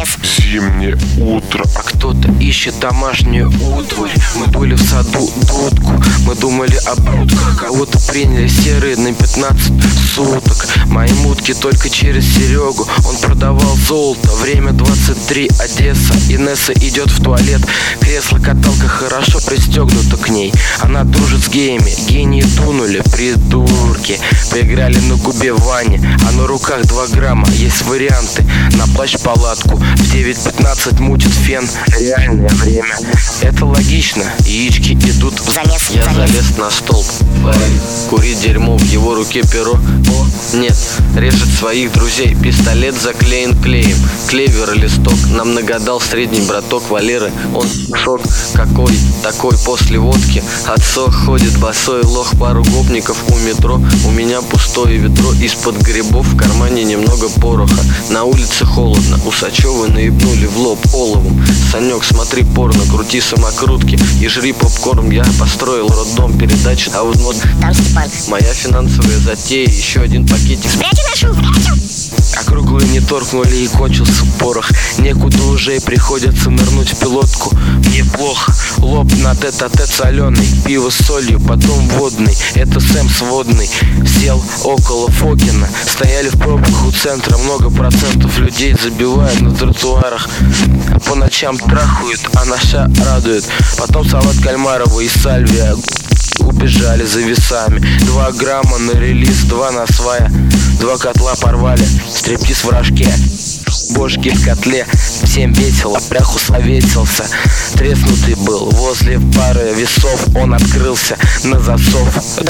замес. Зимнее утро, а кто-то ищет домашнюю утварь. Мы были в саду дудку, мы думали о будках. Кого-то приняли серые на 15 суток. Мои мутки только через Серегу, он продавал золото. Время 23, Одесса, Инесса идет в туалет. Кресло-каталка хорошо пристегнута к ней. Она дружит с геями, гении дунули, придурки. Поиграли на губе Вани, а на руках 2 грамма. Есть варианты, на плащ-палатку. В 9:15 мутит фен, реальное время. Это логично, яички идут в замес. Я залез на столб, курить дерьмо, в его руке перо. О, нет, режет своих друзей, пистолет заклеен клеем. Клевер и листок, нам нагадал средний браток Валеры. Он шок какой, такой после водки. Отсох ходит босой лох, пару гопников у метро. У меня пустое ведро, из-под грибов в кармане немного пороха. На улице холодно, Усачевы наебнули в лоб оловом. Санек, смотри порно, крути самокрутки и жри попкорн. Я построил роддом, передачи, а вот там Степан. Моя финансовая затея, еще один пакетик. Спрячу нашу, спрячу. Округлые не торкнули и кончился порох. Некуда уже и приходится нырнуть в пилотку. Мне плохо, лоб на тет-а-тет соленый. Пиво с солью, потом водный. Это Сэм сводный. Сел около Фокина. Стояли в пробках у центра. Много процентов людей забивают на тротуарах. По ночам трахают, а наша радует. Потом салат кальмарова и сальвия. Убежали за весами. 2 грамма на релиз, 2 на свая. 2 котла порвали, стриптиз в рожке. Бошки в котле, всем весело, пряху советился. Треснутый был возле пары весов. Он открылся на засов.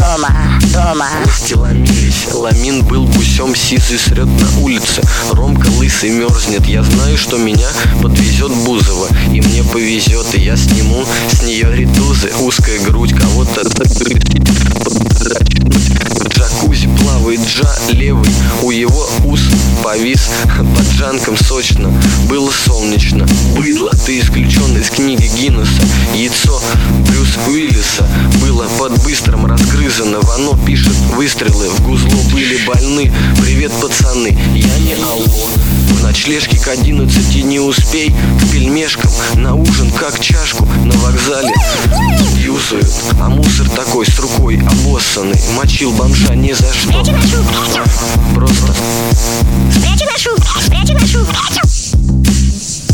Дома. Кости ломились, ламин был гусем. Сизый срет на улице, Ромка лысый мерзнет. Я знаю, что меня подвезет Бузова, и мне повезет, и я сниму с нее ритузы. Узкая грудь, кого-то в джакузи плавает Джа левый. У его ус повис под жанком сочно. Было солнечно. Быдло, ты исключен из книги Гиннесса. Яйцо Брюс Уиллиса было под быстрым разгрызано. Вано пишет выстрелы, в гузло были больны. Привет, пацаны, я не алло. В ночлежке к 11 не успей. К пельмешкам на ужин как чашку. На вокзале юзают, а мусор такой с рукой обоссанный. Мочил бомжа ни за что. Спрячу нашу, спрячу. Просто Спрячу нашу, спрячу нашу, спрячу.